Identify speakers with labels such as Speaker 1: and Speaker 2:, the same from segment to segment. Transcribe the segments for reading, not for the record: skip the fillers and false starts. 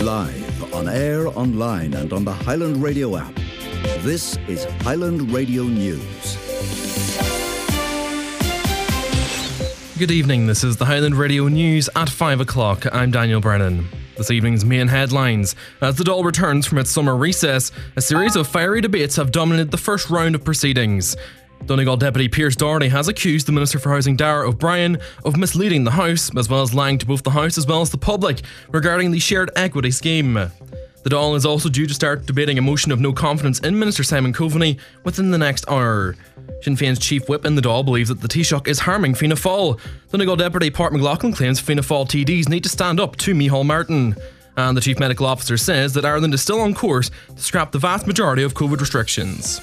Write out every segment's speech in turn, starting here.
Speaker 1: live, on air, online and on the Highland Radio app. This is Highland Radio News.
Speaker 2: Good evening, this is the Highland Radio News at 5 o'clock. I'm Daniel Brennan. This evening's main headlines. As the Dáil returns from its summer recess, a series of fiery debates have dominated the first round of proceedings. Donegal Deputy Pearse Doherty has accused the Minister for Housing Darragh O'Brien of misleading the House, as well as lying to both the House as well as the public regarding the shared equity scheme. The Dáil is also due to start debating a motion of no confidence in Minister Simon Coveney within the next hour. Sinn Féin's chief whip in the Dáil believes that the Taoiseach is harming Fianna Fáil. Donegal Deputy Páirc McLaughlin claims Fianna Fáil TDs need to stand up to Micheál Martin. And the Chief Medical Officer says that Ireland is still on course to scrap the vast majority of COVID restrictions.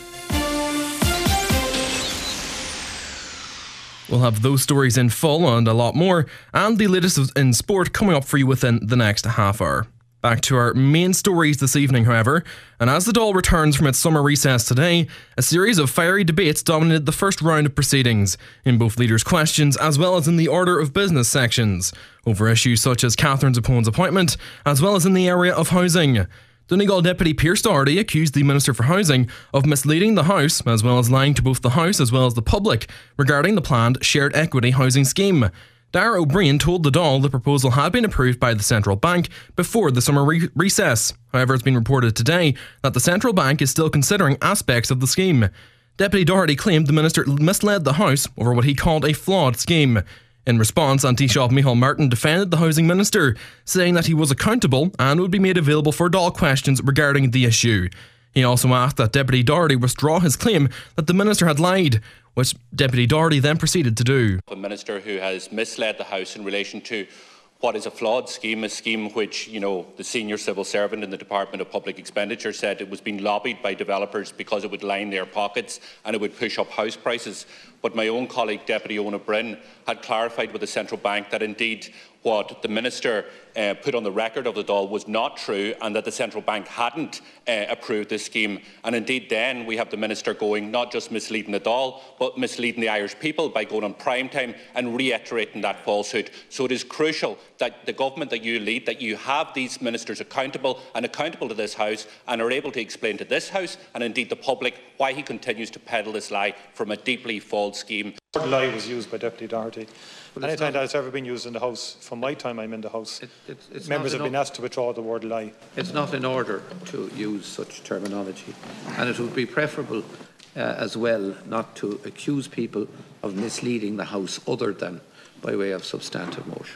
Speaker 2: We'll have those stories in full and a lot more, and the latest in sport coming up for you within the next half hour. Back to our main stories this evening, however, and as the Dáil returns from its summer recess today, a series of fiery debates dominated the first round of proceedings, in both leaders' questions as well as in the order of business sections, over issues such as Catherine Zappone's appointment, as well as in the area of housing. Donegal Deputy Pearse Doherty accused the Minister for Housing of misleading the House, as well as lying to both the House as well as the public, regarding the planned shared equity housing scheme. Darragh O'Brien told the Dáil the proposal had been approved by the Central Bank before the summer recess. However, it's been reported today that the Central Bank is still considering aspects of the scheme. Deputy Doherty claimed the Minister misled the House over what he called a flawed scheme. In response, Taoiseach Micheál Martin defended the Housing Minister, saying that he was accountable and would be made available for Dáil questions regarding the issue. He also asked that Deputy Doherty withdraw his claim that the Minister had lied, which Deputy Doherty then proceeded to do.
Speaker 3: A Minister who has misled the House in relation to what is a flawed scheme, a scheme which, the senior civil servant in the Department of Public Expenditure said it was being lobbied by developers because it would line their pockets and it would push up house prices. But my own colleague, Deputy Ona Bryn, had clarified with the Central Bank that indeed what the Minister put on the record of the Dáil was not true, and that the Central Bank hadn't approved this scheme. And indeed then we have the Minister going, not just misleading the Dáil, but misleading the Irish people by going on prime time and reiterating that falsehood. So it is crucial that the government that you lead, that you have these ministers accountable to this House, and are able to explain to this House and indeed the public why he continues to peddle this lie from a deeply false scheme.
Speaker 4: The word lie was used by Deputy Doherty. Any time that it's ever been used in the House, from my time I'm in the House, members have been asked to withdraw the word lie.
Speaker 5: It's not in order to use such terminology, and it would be preferable as well not to accuse people of misleading the House other than by way of substantive motion.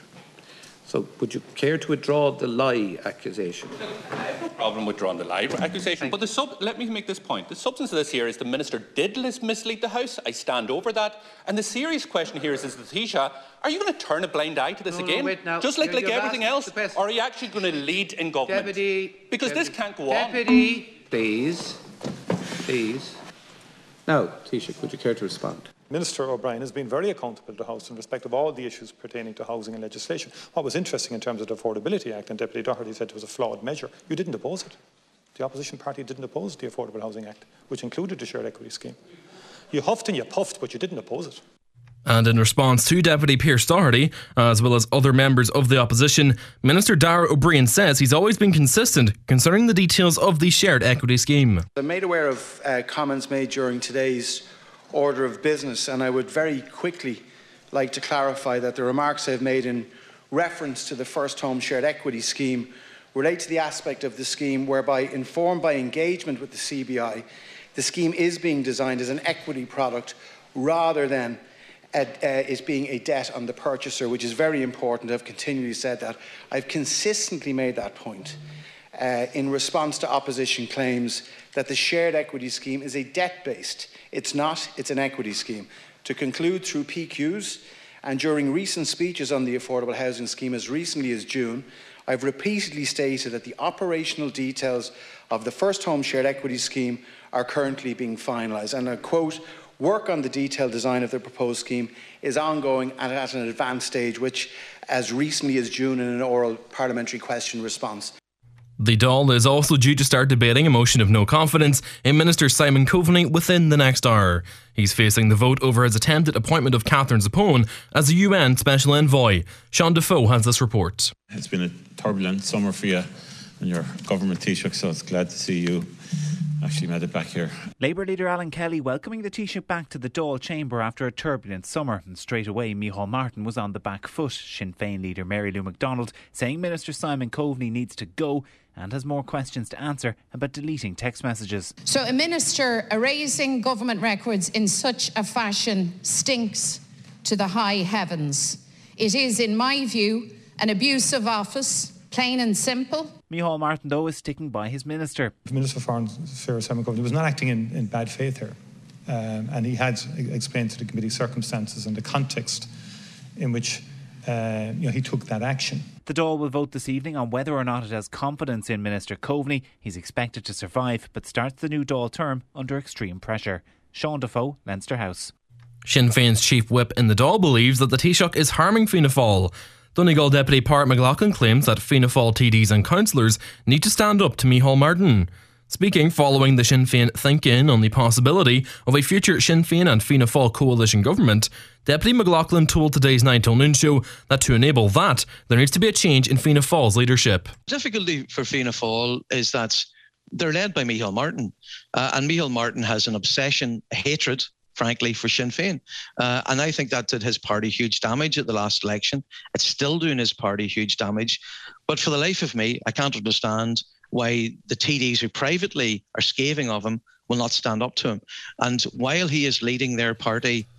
Speaker 5: So would you care to withdraw the lie accusation?
Speaker 3: I have no problem withdrawing the lie accusation, but let me make this point. The substance of this here is the Minister did mislead the House. I stand over that. And the serious question here is the Taoiseach, are you going to turn a blind eye to this again?
Speaker 5: Wait now.
Speaker 3: Just like everything else? Or are you actually going to lead in government? Because this can't go on.
Speaker 5: Deputy, please. Now, Taoiseach, would you care to respond?
Speaker 4: Minister O'Brien has been very accountable to the House in respect of all the issues pertaining to housing and legislation. What was interesting in terms of the Affordability Act, and Deputy Doherty said it was a flawed measure, you didn't oppose it. The opposition party didn't oppose the Affordable Housing Act, which included the shared equity scheme. You huffed and you puffed, but you didn't oppose it.
Speaker 2: And in response to Deputy Pearse Doherty, as well as other members of the opposition, Minister Darragh O'Brien says he's always been consistent concerning the details of the shared equity scheme.
Speaker 6: I'm made aware of comments made during today's order of business, and I would very quickly like to clarify that the remarks I've made in reference to the First Home Shared Equity Scheme relate to the aspect of the scheme whereby, informed by engagement with the CBI, the scheme is being designed as an equity product rather than it being a debt on the purchaser, which is very important. I've continually said that. I've consistently made that point in response to opposition claims that the shared equity scheme is a debt-based. It's not, it's an equity scheme. To conclude, through PQs and during recent speeches on the affordable housing scheme as recently as June, I've repeatedly stated that the operational details of the First Home Shared Equity Scheme are currently being finalised. And I quote, work on the detailed design of the proposed scheme is ongoing and at an advanced stage, which as recently as June in an oral parliamentary question response.
Speaker 2: The Dáil is also due to start debating a motion of no confidence in Minister Simon Coveney within the next hour. He's facing the vote over his attempted appointment of Catherine Zappone as a UN Special Envoy. Sean Defoe has this report.
Speaker 7: It's been a turbulent summer for you and your government Taoiseach, so it's glad to see you actually made it back here.
Speaker 8: Labour leader Alan Kelly welcoming the Taoiseach back to the Dáil chamber after a turbulent summer, and straight away Micheál Martin was on the back foot. Sinn Féin leader Mary Lou McDonald saying Minister Simon Coveney needs to go and has more questions to answer about deleting text messages.
Speaker 9: So a minister erasing government records in such a fashion stinks to the high heavens. It is, in my view, an abuse of office, plain and simple.
Speaker 8: Micheál Martin, though, is sticking by his minister.
Speaker 4: The Minister for Foreign Affairs, Simon Coveney, was not acting in bad faith here. And he had explained to the committee circumstances and the context in which he took that action.
Speaker 8: The Dáil will vote this evening on whether or not it has confidence in Minister Coveney. He's expected to survive, but starts the new Dáil term under extreme pressure. Sean Defoe, Leinster House.
Speaker 2: Sinn Féin's chief whip in the Dáil believes that the Taoiseach is harming Fianna Fáil. Donegal Deputy Pádraig McLaughlin claims that Fianna Fáil TDs and councillors need to stand up to Micheál Martin. Speaking following the Sinn Féin think-in on the possibility of a future Sinn Féin and Fianna Fáil coalition government, Deputy McLaughlin told today's 9 till noon show that to enable that, there needs to be a change in Fianna Fáil's leadership.
Speaker 10: The difficulty for Fianna Fáil is that they're led by Micheál Martin, and Micheál Martin has an obsession, a hatred, frankly, for Sinn Féin. And I think that did his party huge damage at the last election. It's still doing his party huge damage. But for the life of me, I can't understand why the TDs who privately are scathing of him will not stand up to him. And while he is leading their party,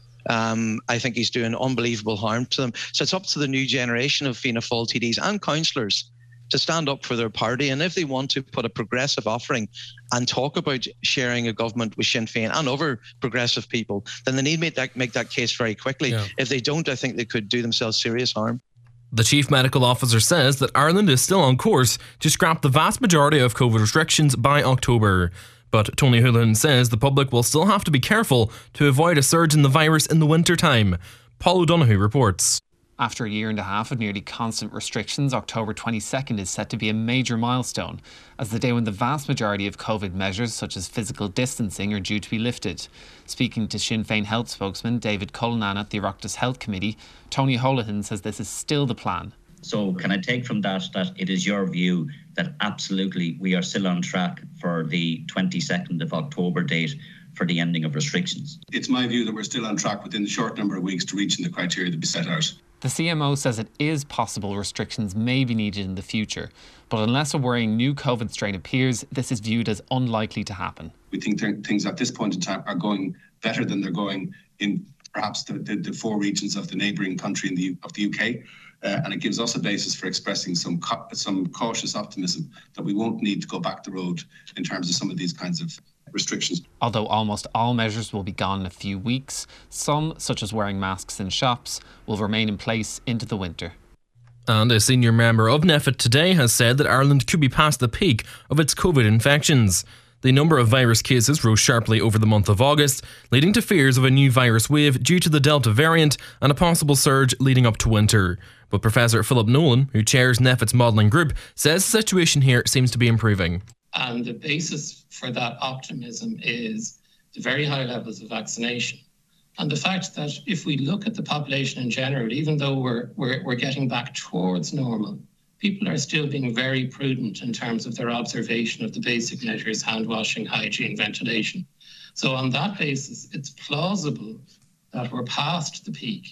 Speaker 10: I think he's doing unbelievable harm to them. So it's up to the new generation of Fianna Fáil TDs and councillors to stand up for their party. And if they want to put a progressive offering and talk about sharing a government with Sinn Féin and other progressive people, then they need to make that case very quickly. Yeah. If they don't, I think they could do themselves serious harm.
Speaker 2: The Chief Medical Officer says that Ireland is still on course to scrap the vast majority of COVID restrictions by October. But Tony Holohan says the public will still have to be careful to avoid a surge in the virus in the winter time. Paul O'Donoghue reports.
Speaker 11: After a year and a half of nearly constant restrictions, October 22nd is set to be a major milestone, as the day when the vast majority of COVID measures, such as physical distancing, are due to be lifted. Speaking to Sinn Féin health spokesman David Cullinan at the Oireachtas Health Committee, Tony Holohan says this is still the plan.
Speaker 12: So can I take from that it is your view that absolutely we are still on track for the 22nd of October date for the ending of restrictions?
Speaker 13: It's my view that we're still on track within the short number of weeks to reaching the criteria that we set out.
Speaker 11: The CMO says it is possible restrictions may be needed in the future, but unless a worrying new COVID strain appears, this is viewed as unlikely to happen.
Speaker 13: We think things at this point in time are going better than they're going in perhaps the four regions of the neighbouring country of the UK. And it gives us a basis for expressing some cautious optimism that we won't need to go back the road in terms of some of these kinds of restrictions.
Speaker 11: Although almost all measures will be gone in a few weeks, some, such as wearing masks in shops, will remain in place into the winter.
Speaker 2: And a senior member of NPHET today has said that Ireland could be past the peak of its COVID infections. The number of virus cases rose sharply over the month of August, leading to fears of a new virus wave due to the Delta variant and a possible surge leading up to winter. But Professor Philip Nolan, who chairs NPHET's modelling group, says the situation here seems to be improving.
Speaker 14: And the basis for that optimism is the very high levels of vaccination. And the fact that if we look at the population in general, even though we're getting back towards normal, people are still being very prudent in terms of their observation of the basic measures, hand washing, hygiene, ventilation. So on that basis, it's plausible that we're past the peak.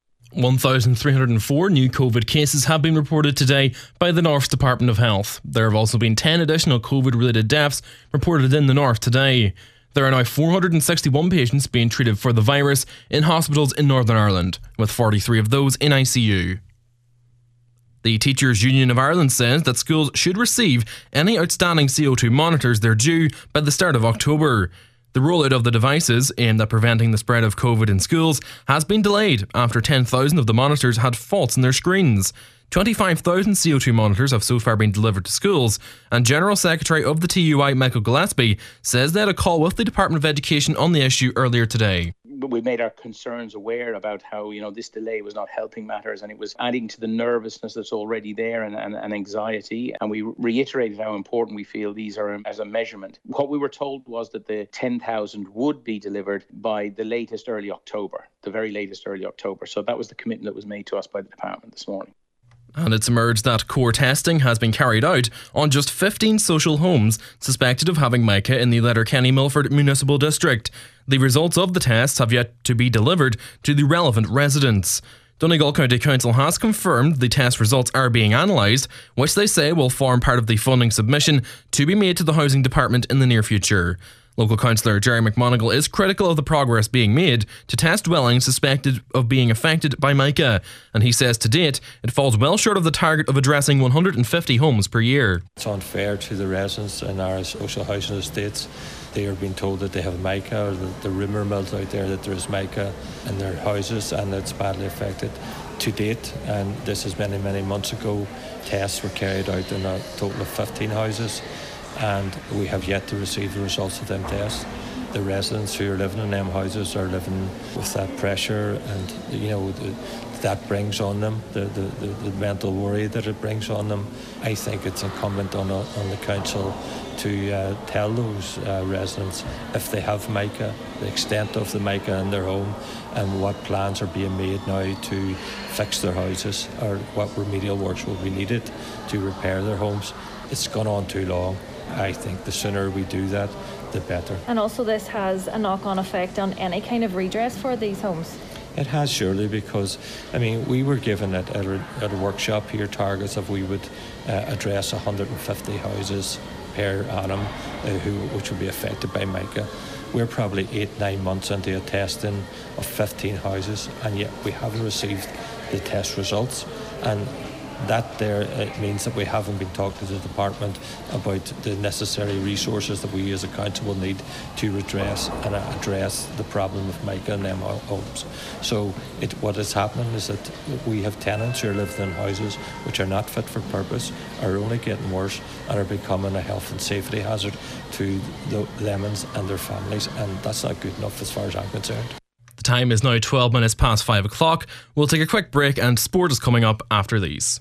Speaker 2: 1,304 new COVID cases have been reported today by the North's Department of Health. There have also been 10 additional COVID-related deaths reported in the North today. There are now 461 patients being treated for the virus in hospitals in Northern Ireland, with 43 of those in ICU. The Teachers' Union of Ireland says that schools should receive any outstanding CO2 monitors they're due by the start of October. The rollout of the devices aimed at preventing the spread of COVID in schools has been delayed after 10,000 of the monitors had faults in their screens. 25,000 CO2 monitors have so far been delivered to schools, and General Secretary of the TUI, Michael Gillespie, says they had a call with the Department of Education on the issue earlier today.
Speaker 15: We made our concerns aware about how, this delay was not helping matters, and it was adding to the nervousness that's already there and anxiety. And we reiterated how important we feel these are as a measurement. What we were told was that the 10,000 would be delivered by the latest early October, the very latest early October. So that was the commitment that was made to us by the department this morning.
Speaker 2: And it's emerged that core testing has been carried out on just 15 social homes suspected of having mica in the Letterkenny Milford Municipal District. The results of the tests have yet to be delivered to the relevant residents. Donegal County Council has confirmed the test results are being analysed, which they say will form part of the funding submission to be made to the Housing Department in the near future. Local councillor Jerry McMonigal is critical of the progress being made to test dwellings suspected of being affected by mica, and he says to date it falls well short of the target of addressing 150 homes per year.
Speaker 16: It's unfair to the residents in our social housing estates. They are being told that they have mica, or the rumour mills out there that there is mica in their houses and it's badly affected. To date, and this is many, many months ago, tests were carried out in a total of 15 houses, and we have yet to receive the results of them tests. The residents who are living in them houses are living with that pressure, and that brings on them the mental worry that it brings on them. I think it's incumbent on the council to tell those residents if they have mica, the extent of the mica in their home, and what plans are being made now to fix their houses, or what remedial works will be needed to repair their homes. It's gone on too long. I think the sooner we do that, the better.
Speaker 17: And also this has a knock-on effect on any kind of redress for these homes?
Speaker 16: It has, surely, because we were given at a workshop here targets of we would address 150 houses per annum which would be affected by mica. We're probably 8-9 months into a testing of 15 houses, and yet we haven't received the test results. And that there it means that we haven't been talking to the department about the necessary resources that we as a council will need to address the problem of mica in them homes. So what is happening is that we have tenants who are living in houses which are not fit for purpose, are only getting worse, and are becoming a health and safety hazard to them and their families, and that's not good enough as far as I'm concerned.
Speaker 2: The time is now 12 minutes past 5 o'clock. We'll take a quick break, and sport is coming up after these.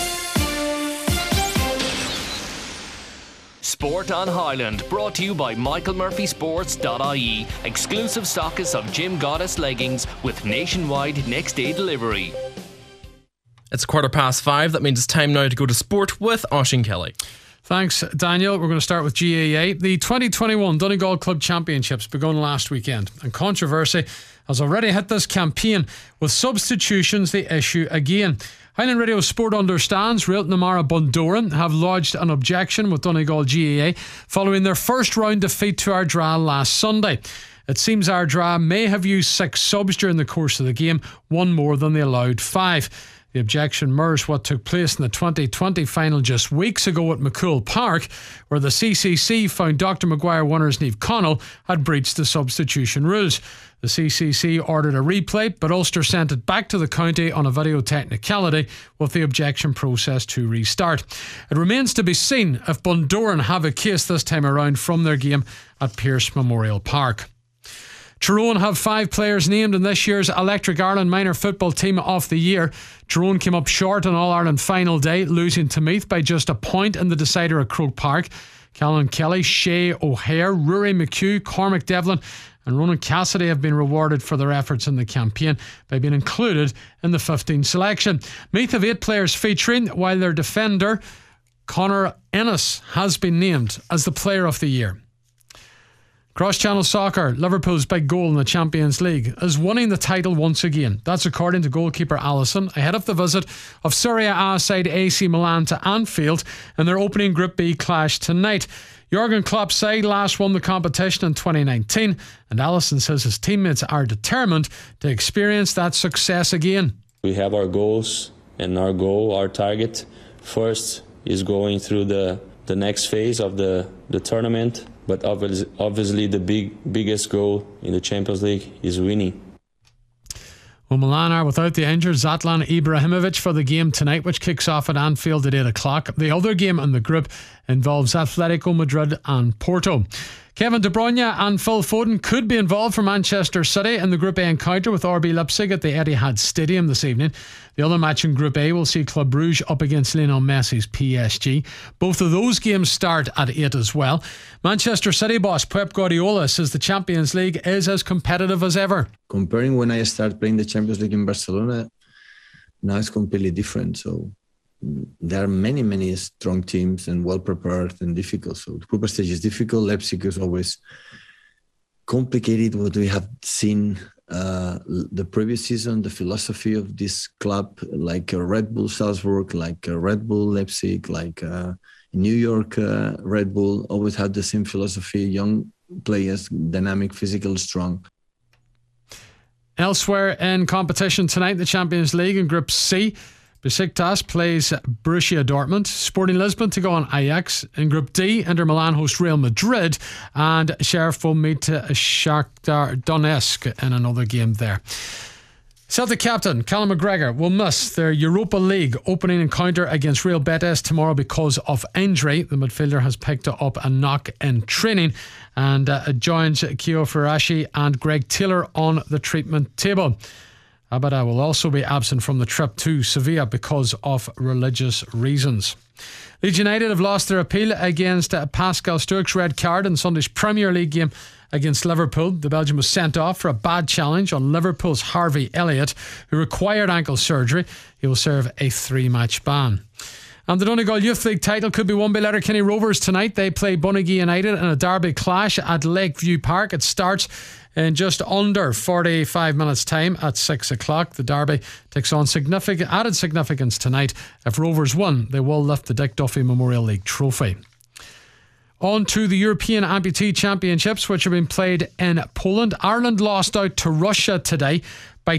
Speaker 18: Sport on Highland, brought to you by MichaelMurphySports.ie, exclusive stockist of Jim Goddess leggings with nationwide next day delivery.
Speaker 2: It's 5:15. That means it's time now to go to sport with Oisín Kelly.
Speaker 19: Thanks, Daniel. We're going to start with GAA. The 2021 Donegal Club Championships begun last weekend, and controversy has already hit this campaign, with substitutions the issue again. Highland Radio Sport understands Rialton Amara Bundoran have lodged an objection with Donegal GAA following their first round defeat to Ardra last Sunday. It seems Ardra may have used 6 subs during the course of the game, one more than they allowed 5. The objection mirrors what took place in the 2020 final just weeks ago at McCool Park, where the CCC found Dr Maguire winners Niamh Connell had breached the substitution rules. The CCC ordered a replay, but Ulster sent it back to the county on a video technicality, with the objection process to restart. It remains to be seen if Bundoran have a case this time around from their game at Pearse Memorial Park. Tyrone have 5 players named in this year's Electric Ireland Minor Football Team of the Year. Tyrone came up short on All-Ireland final day, losing to Meath by just a point in the decider at Croke Park. Callan Kelly, Shea O'Hare, Rory McHugh, Cormac Devlin and Ronan Cassidy have been rewarded for their efforts in the campaign by being included in the 15 selection. Meath have 8 players featuring, while their defender, Conor Ennis, has been named as the Player of the Year. Cross-Channel Soccer, Liverpool's big goal in the Champions League, is winning the title once again. That's according to goalkeeper Allison, ahead of the visit of Serie A side AC Milan to Anfield in their opening Group B clash tonight. Jurgen Klopp's side last won the competition in 2019, and Allison says his teammates are determined to experience that success again.
Speaker 20: We have our goals, and our target first is going through the next phase of the tournament. But obviously the biggest goal in the Champions League is winning.
Speaker 19: Well, Milan are without the injured Zlatan Ibrahimovic for the game tonight, which kicks off at Anfield at 8 o'clock. The other game in the group involves Atletico Madrid and Porto. Kevin De Bruyne and Phil Foden could be involved for Manchester City in the Group A encounter with RB Leipzig at the Etihad Stadium this evening. The other match in Group A will see Club Brugge up against Lionel Messi's PSG. Both of those games start at 8 as well. Manchester City boss Pep Guardiola says the Champions League is as competitive as ever.
Speaker 21: Comparing when I started playing the Champions League in Barcelona, now it's completely different. So there are many strong teams and well prepared and difficult. So the group stage is difficult. Leipzig is always complicated. What we have seen the previous season, the philosophy of this club, like Red Bull Salzburg, like Red Bull Leipzig, like New York Red Bull, always had the same philosophy: young players, dynamic, physical, strong.
Speaker 19: Elsewhere in competition tonight, the Champions League in Group C, Besiktas plays Borussia Dortmund. Sporting Lisbon to go on Ajax. In Group D, Inter Milan host Real Madrid, and Sheriff will meet Shakhtar Donetsk in another game there. Celtic captain Callum McGregor will miss their Europa League opening encounter against Real Betis tomorrow because of injury. The midfielder has picked up a knock in training and joins Kyo Furashi and Greg Taylor on the treatment table. Abada will also be absent from the trip to Sevilla because of religious reasons. Leeds United have lost their appeal against Pascal Stuyk's red card in Sunday's Premier League game against Liverpool. The Belgian was sent off for a bad challenge on Liverpool's Harvey Elliott, who required ankle surgery. He will serve a 3-match ban. And the Donegal Youth League title could be won by Letterkenny Rovers tonight. They play Bunagee United in a derby clash at Lakeview Park. It starts in just under 45 minutes time at 6 o'clock. The derby takes on added significance tonight. If Rovers win, they will lift the Dick Duffy Memorial League trophy. On to the European Amputee Championships, which are being played in Poland. Ireland lost out to Russia today by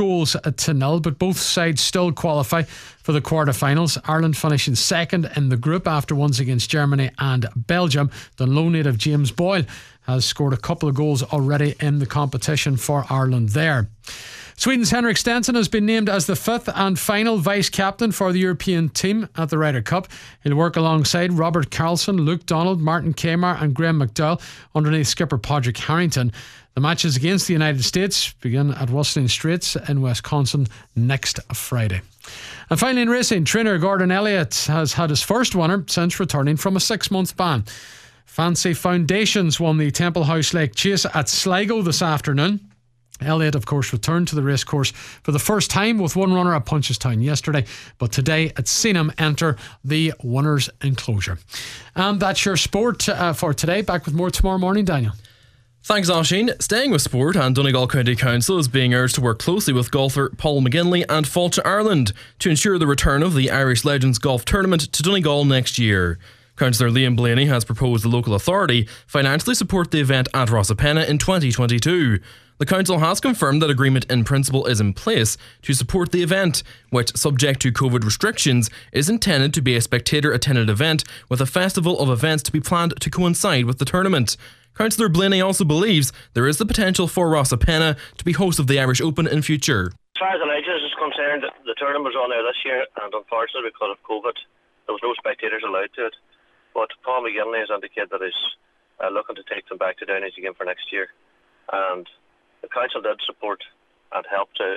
Speaker 19: 2-0, but both sides still qualify for the quarterfinals. Ireland finishing second in the group after ones against Germany and Belgium. The lone native James Boyle has scored a couple of goals already in the competition for Ireland there. Sweden's Henrik Stenson has been named as the 5th and final vice-captain for the European team at the Ryder Cup. He'll work alongside Robert Carlson, Luke Donald, Martin Kmar and Graham McDowell underneath skipper Padraig Harrington. The matches against the United States begin at Whistling Straits in Wisconsin next Friday. And finally in racing, trainer Gordon Elliott has had his first winner since returning from a 6-month ban. Fancy Foundations won the Temple House Lake Chase at Sligo this afternoon. Elliott, of course, returned to the racecourse for the first time with one runner at Punchestown yesterday, but today it's seen him enter the winner's enclosure. And that's your sport for today. Back with more tomorrow morning, Daniel.
Speaker 2: Thanks, Oisín. Staying with sport, and Donegal County Council is being urged to work closely with golfer Paul McGinley and Fáilte Ireland to ensure the return of the Irish Legends Golf Tournament to Donegal next year. Councillor Liam Blaney has proposed the local authority financially support the event at Rosapenna in 2022. The council has confirmed that agreement in principle is in place to support the event, which, subject to COVID restrictions, is intended to be a spectator-attended event with a festival of events to be planned to coincide with the tournament. Councillor Blaney also believes there is the potential for Rosapenna to be host of the Irish Open in future.
Speaker 22: As far as the Legends is concerned, the tournament was on there this year, and unfortunately because of COVID, there was no spectators allowed to it. But Paul McGinley has indicated that he's looking to take them back to Downey's again for next year. And the council did support and help to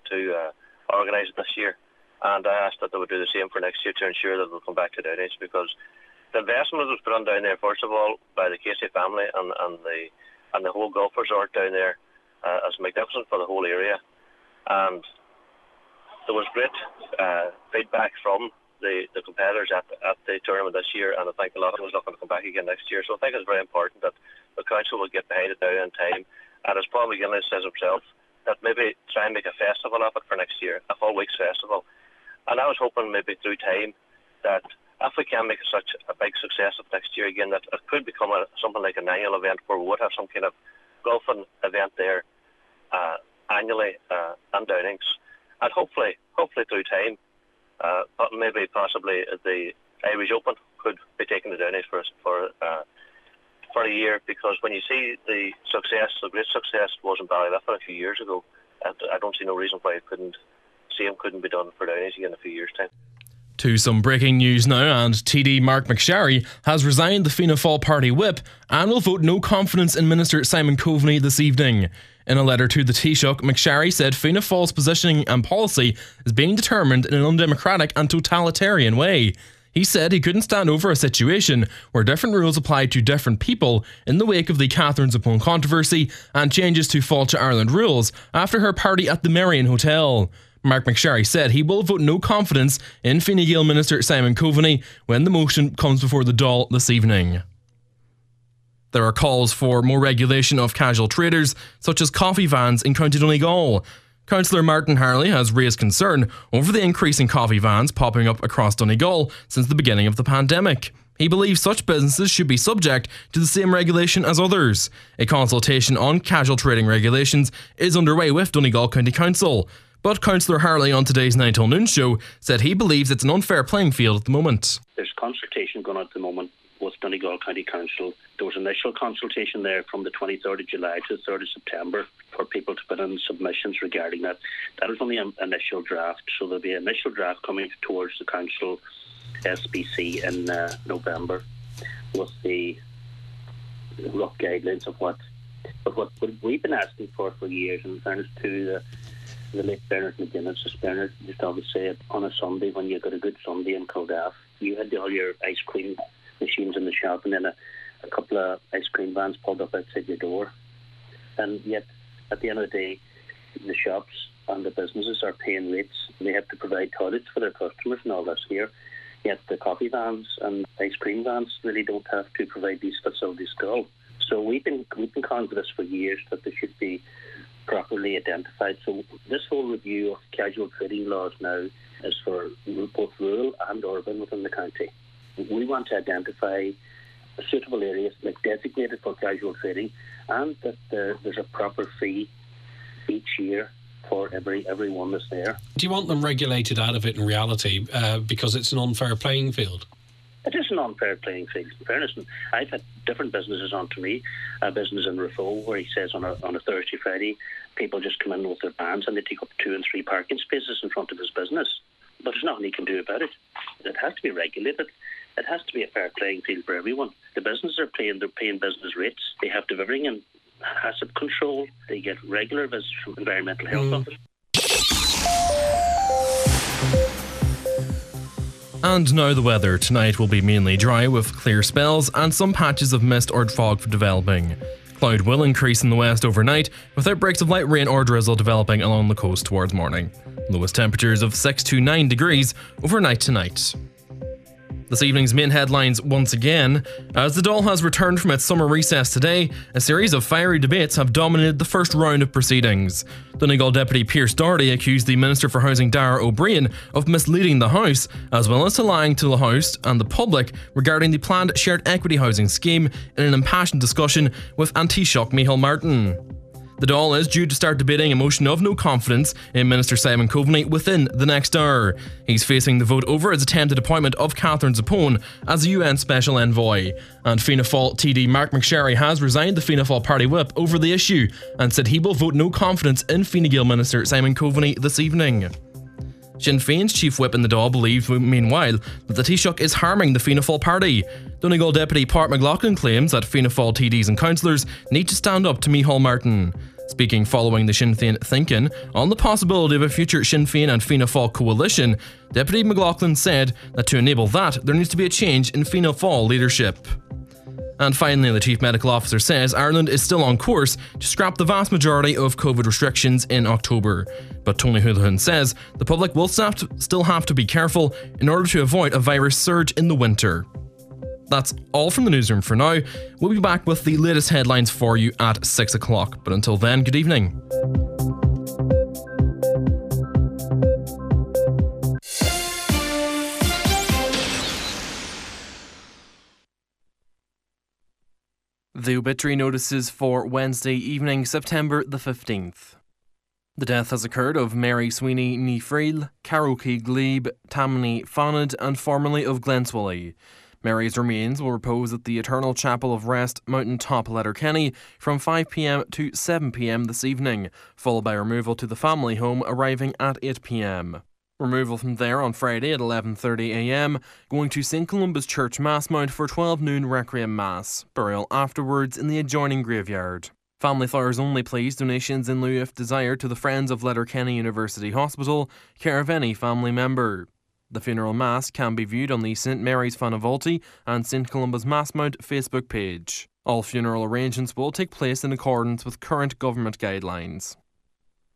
Speaker 22: organise it this year. And I asked that they would do the same for next year to ensure that they'll come back to Downey's, because the investment was put on down there, first of all, by the Casey family and the whole golf resort down there is magnificent for the whole area. And there was great feedback from the competitors at the tournament this year, and I think a lot of them was looking to come back again next year. So I think it's very important that the council will get behind it now in time, and as Paul McGinley says himself, that maybe try and make a festival of it for next year, a full week's festival. And I was hoping maybe through time that if we can make such a big success of next year again, that it could become something like an annual event where we would have some kind of golfing event there annually in Downings, and hopefully through time, but maybe possibly the Irish Open could be taken to Downings for a year, because when you see the great success was in Ballyliffin a few years ago, I don't see no reason why it couldn't be done for Downings again in a few years' time.
Speaker 2: To some breaking news now, and TD Mark McSharry has resigned the Fianna Fáil party whip and will vote no confidence in Minister Simon Coveney this evening. In a letter to the Taoiseach, McSharry said Fianna Fáil's positioning and policy is being determined in an undemocratic and totalitarian way. He said he couldn't stand over a situation where different rules apply to different people in the wake of the Catherine Zappone controversy and changes to Fáilte Ireland rules after her party at the Marion Hotel. Mark McSherry said he will vote no confidence in Fine Gael Minister Simon Coveney when the motion comes before the Dáil this evening. There are calls for more regulation of casual traders, such as coffee vans in County Donegal. Councillor Martin Harley has raised concern over the increase in coffee vans popping up across Donegal since the beginning of the pandemic. He believes such businesses should be subject to the same regulation as others. A consultation on casual trading regulations is underway with Donegal County Council. But Councillor Harley on today's 9 till noon show said he believes it's an unfair playing field at the moment.
Speaker 1: There's consultation going on at the moment with Donegal County Council. There was initial consultation there from the 23rd of July to the 3rd of September for people to put in submissions regarding that. That was only an initial draft, so there'll be an initial draft coming towards the Council SBC in November with the rough guidelines of what we've been asking for years, in fairness to the late Bernard McGuinness. As Bernard just always said, on a Sunday when you got a good Sunday in Kildare, you had all your ice cream machines in the shop and then a couple of ice cream vans pulled up outside your door. And yet, at the end of the day, the shops and the businesses are paying rates. They have to provide toilets for their customers and all this here. Yet the coffee vans and ice cream vans really don't have to provide these facilities at all. So we've been calling for this for years, that they should be properly identified. So this whole review of casual trading laws now is for both rural and urban within the county. We want to identify suitable areas like designated for casual trading, and that there's a proper fee each year for every one that's there.
Speaker 3: Do you want them regulated out of it in reality because it's an unfair playing field?
Speaker 1: It is an unfair playing field, in fairness. And I've had different businesses on to me. A business in Rafo where he says on a Thursday, Friday, people just come in with their vans and they take up 2 and 3 parking spaces in front of his business. But there's nothing he can do about it. It has to be regulated. It has to be a fair playing field for everyone. The businesses they're paying business rates. They have to have everything in hazard control. They get regular visits from environmental health office.
Speaker 2: And now the weather. Tonight will be mainly dry with clear spells and some patches of mist or fog developing. Cloud will increase in the west overnight, with outbreaks of light rain or drizzle developing along the coast towards morning. Lowest temperatures of 6 to 9 degrees overnight tonight. This evening's main headlines once again. As the Dáil has returned from its summer recess today, a series of fiery debates have dominated the first round of proceedings. Donegal Deputy Pearse Doherty accused the Minister for Housing Dara O'Brien of misleading the House, as well as to lying to the House and the public regarding the planned shared equity housing scheme in an impassioned discussion with Taoiseach Micheál Martin. The Dáil is due to start debating a motion of no confidence in Minister Simon Coveney within the next hour. He's facing the vote over his attempted appointment of Catherine Zappone as a UN Special Envoy. And Fianna Fáil TD Mark McSherry has resigned the Fianna Fáil party whip over the issue and said he will vote no confidence in Fine Gael Minister Simon Coveney this evening. Sinn Féin's chief whip in the Dáil believes, meanwhile, that the Taoiseach is harming the Fianna Fáil party. Donegal Deputy Páirc McLaughlin claims that Fianna Fáil TDs and councillors need to stand up to Micheál Martin. Speaking following the Sinn Féin thinking on the possibility of a future Sinn Féin and Fianna Fáil coalition, Deputy McLaughlin said that to enable that, there needs to be a change in Fianna Fáil leadership. And finally, the Chief Medical Officer says Ireland is still on course to scrap the vast majority of COVID restrictions in October. But Tony Holohan says the public will still have to be careful in order to avoid a virus surge in the winter. That's all from the newsroom for now. We'll be back with the latest headlines for you at 6 o'clock. But until then, good evening. The obituary notices for Wednesday evening, September the 15th. The death has occurred of Mary Sweeney ní Friel, Caroke Glebe, Tammany Fanad, and formerly of Glenswally. Mary's remains will repose at the Eternal Chapel of Rest, Mountain Top, Letterkenny, from 5 p.m. to 7 p.m. this evening, followed by removal to the family home arriving at 8 p.m. Removal from there on Friday at 11:30 a.m, going to St Columba's Church Massmount for 12 noon Requiem Mass, burial afterwards in the adjoining graveyard. Family flowers only please, donations in lieu if desired to the Friends of Letterkenny University Hospital, care of any family member. The funeral mass can be viewed on the St Mary's Fanavolti and St Columba's Massmount Facebook page. All funeral arrangements will take place in accordance with current government guidelines.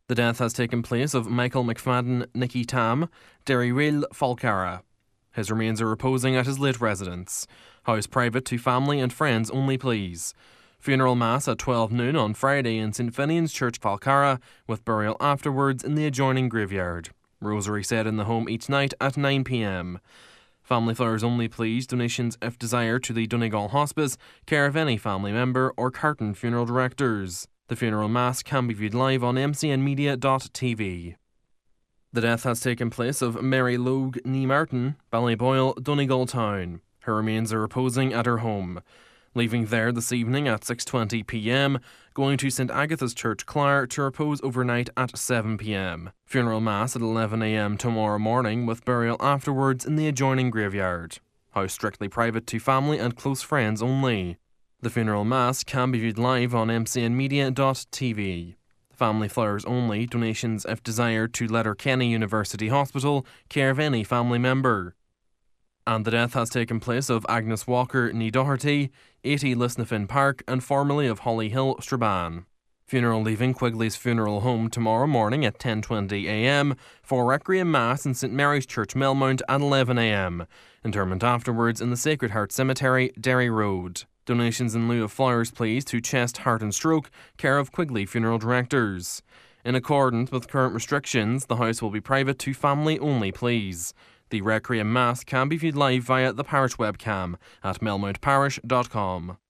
Speaker 2: The death has taken place of Michael McFadden Nicky Tam, Derryril Falcara. His remains are reposing at his late residence. House private to family and friends only, please. Funeral mass at 12 noon on Friday in St Finian's Church, Falcara, with burial afterwards in the adjoining graveyard. Rosary said in the home each night at 9 p.m. Family flowers only, please. Donations, if desired, to the Donegal Hospice, care of any family member or Carton Funeral Directors. The funeral mass can be viewed live on mcnmedia.tv. The death has taken place of Mary Logue Nee Martin, Ballyboyle, Donegal Town. Her remains are reposing at her home. Leaving there this evening at 6:20 p.m, going to St Agatha's Church, Clare, to repose overnight at 7 p.m. Funeral mass at 11 a.m. tomorrow morning, with burial afterwards in the adjoining graveyard. House strictly private to family and close friends only. The funeral mass can be viewed live on mcnmedia.tv. Family flowers only. Donations, if desired, to Letterkenny University Hospital, care of any family member. And the death has taken place of Agnes Walker Nee Doherty, 80 Lisnafin Park, and formerly of Holly Hill, Strabane. Funeral leaving Quigley's Funeral Home tomorrow morning at 10:20 a.m. for Requiem Mass in St Mary's Church, Melmount at 11 a.m. Interment afterwards in the Sacred Heart Cemetery, Derry Road. Donations in lieu of flowers, please, to Chest, Heart and Stroke, care of Quigley Funeral Directors. In accordance with current restrictions, the house will be private to family only, please. The Requiem Mass can be viewed live via the parish webcam at melmountparish.com.